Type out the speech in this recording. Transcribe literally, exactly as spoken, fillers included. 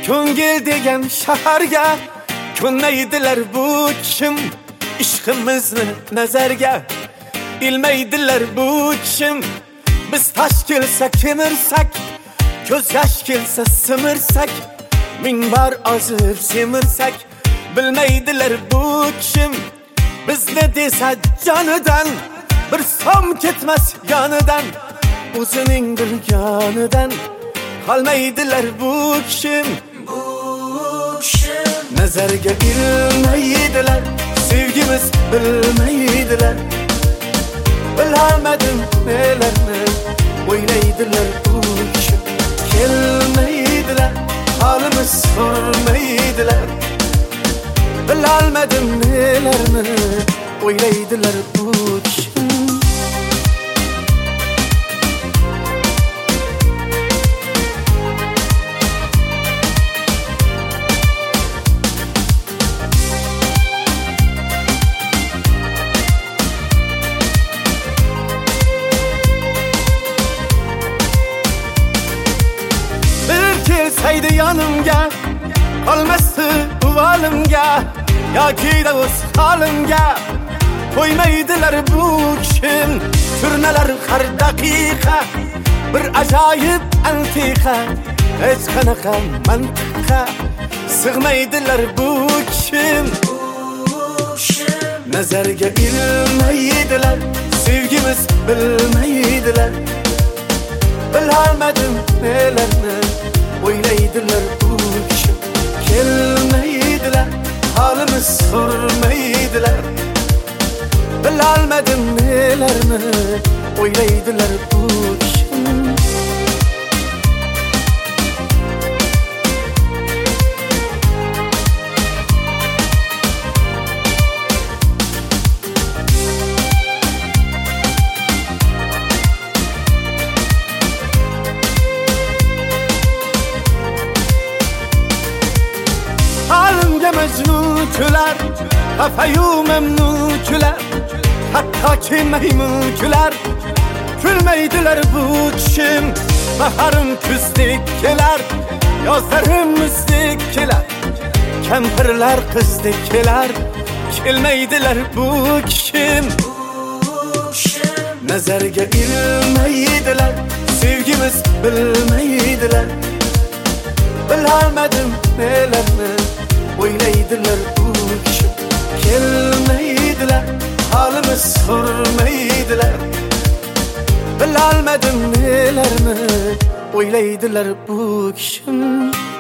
Ko'ngil degan shaharga ko'nmaydilar bu kim? Ishqimizni nazarga ilmaydilar bu kim? Biz tash kelsa kemirsak, ko'z yosh kelsa simirsak, ming bor ozib semirsak, bilmaydilar bu kim? Bizni desa jonidan bir som ketmas yonidan, o'zining bir yonidan qolmaydilar bu kim? Bu kim? Nazarga ilmaydilar, sevgimiz bilmaydilar. Bilamadim nelarni o'ylaydilar bu kim? Kelmaydilar, holimiz sormaydilar. Bilamadim nelarni o'ylaydilar bu kim? Kelsaydi yanımga, qolmasdi uvalimga, yoki da o'z holimga qo'ymaydilar bu kim? Turnalar har daqiqa bir ajoyib antiqa, hech qanaqa mantiqqa sig'maydilar bu kim? Nazarga ilmaydilar, sevgimiz bilmaydilar. Bilamadim nelarni o'ylaydilar bu kim? Kelmaydilar, holimiz sormaydilar. Bilolmadim nelarni o'ylaydilar bu kim? Mecnun kular, hafayu memnun kular, hattoki maymun kular. Kulmaydilar bu kim? Baharim kuzdek kelar, yozlarim muzdek kelar. Kampirlar qizdek kelar, kelmaydilar bu kim? Nazarga ilmaydilar, sevgimiz bilmaydilar. Bilolmadim nelarni o'ylaydilar bu kim? Kelmaydilar, holimiz sormaydilar. Bilolmadim nelarni o'ylaydilar bu kim?